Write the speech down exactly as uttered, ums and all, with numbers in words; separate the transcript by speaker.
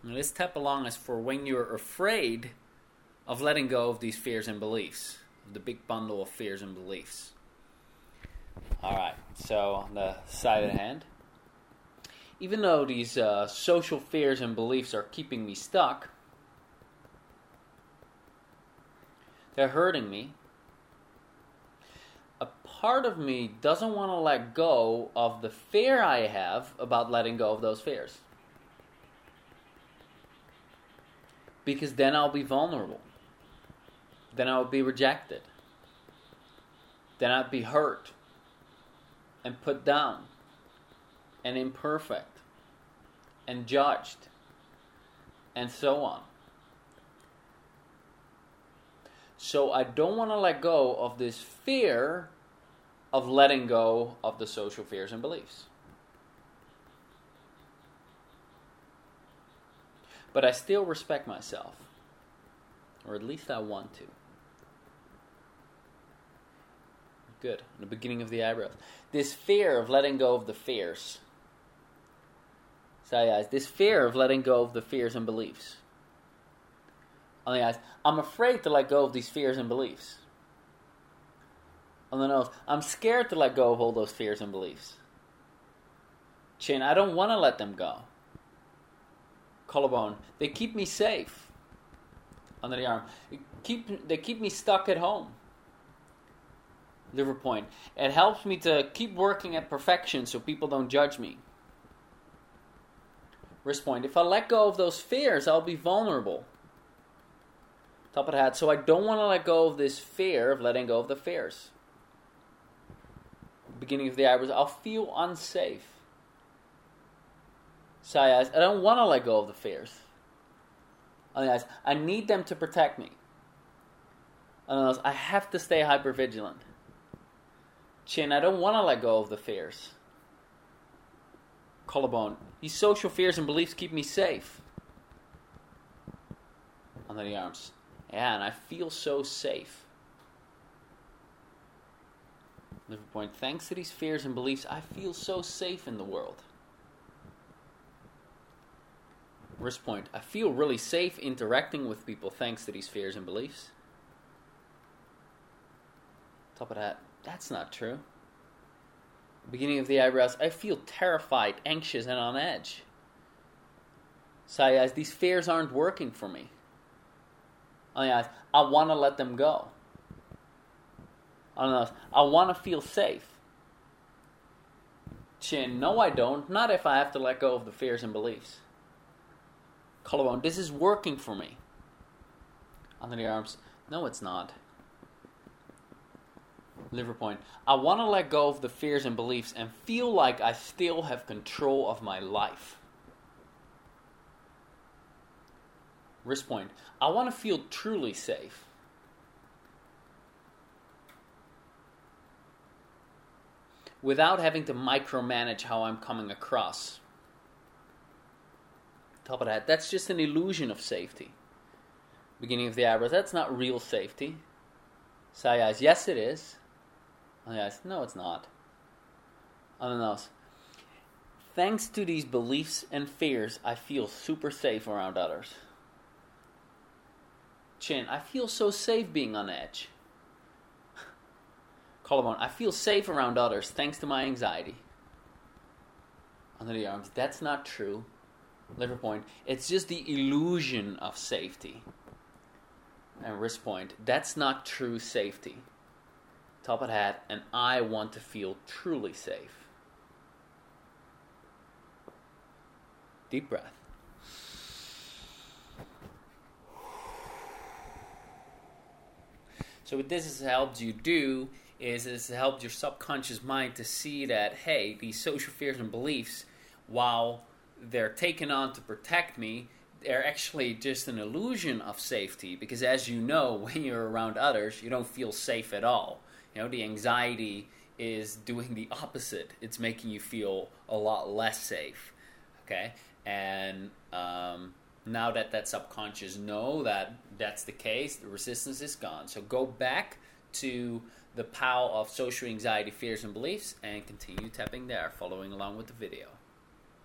Speaker 1: And this tap along is for when you're afraid of letting go of these fears and beliefs, the big bundle of fears and beliefs. All right, so on the side of the hand, even though these uh, social fears and beliefs are keeping me stuck, they're hurting me. A part of me doesn't want to let go of the fear I have about letting go of those fears. Because then I'll be vulnerable. Then I'll be rejected. Then I'll be hurt and put down and imperfect and judged and so on. So I don't want to let go of this fear of letting go of the social fears and beliefs. But I still respect myself. Or at least I want to. Good. The beginning of the eyebrows. This fear of letting go of the fears. Sorry guys. This fear of letting go of the fears and beliefs. On the eyes. I'm afraid to let go of these fears and beliefs. On the nose. I'm scared to let go of all those fears and beliefs. Chin. I don't want to let them go. Collarbone. They keep me safe. Under the arm. They keep, they keep me stuck at home. Liver point. It helps me to keep working at perfection so people don't judge me. Wrist point. If I let go of those fears, I'll be vulnerable. Top of the hat. So I don't want to let go of this fear of letting go of the fears. Beginning of the eyebrows. I'll feel unsafe. Side eyes. I don't want to let go of the fears. On the eyes. I need them to protect me. On the nose. I have to stay hypervigilant. Chin. I don't want to let go of the fears. Collarbone. These social fears and beliefs keep me safe. Under the arms. Yeah, and I feel so safe. Liver point. Thanks to these fears and beliefs, I feel so safe in the world. Wrist point. I feel really safe interacting with people thanks to these fears and beliefs. Top of that. That's not true. Beginning of the eyebrows. I feel terrified, anxious, and on edge. Side eyes. These fears aren't working for me. On the eyes. I want to let them go. On the nose. I want to feel safe. Chin. No, I don't. Not if I have to let go of the fears and beliefs. Collarbone. This is working for me. Under the arms. No, it's not. Liver point. I want to let go of the fears and beliefs and feel like I still have control of my life. Wrist point. I want to feel truly safe. Without having to micromanage how I'm coming across. Top of that. That's just an illusion of safety. Beginning of the eyebrows. That's not real safety. Side eyes. Yes, it is. On the eyes. No, it's not. On the nose. Thanks to these beliefs and fears, I feel super safe around others. Chin. I feel so safe being on edge. Collarbone. I feel safe around others thanks to my anxiety. Under the arms. That's not true. Liver point. It's just the illusion of safety. And wrist point. That's not true safety. Top of the hat. And I want to feel truly safe. Deep breath. So what this has helped you do is it's helped your subconscious mind to see that, hey, these social fears and beliefs, while they're taken on to protect me, they're actually just an illusion of safety. Because as you know, when you're around others, you don't feel safe at all. You know, the anxiety is doing the opposite. It's making you feel a lot less safe. Okay? And um, now that that subconscious know that that's the case, the resistance is gone. So go back to the P O W of social anxiety, fears, and beliefs and continue tapping there, following along with the video.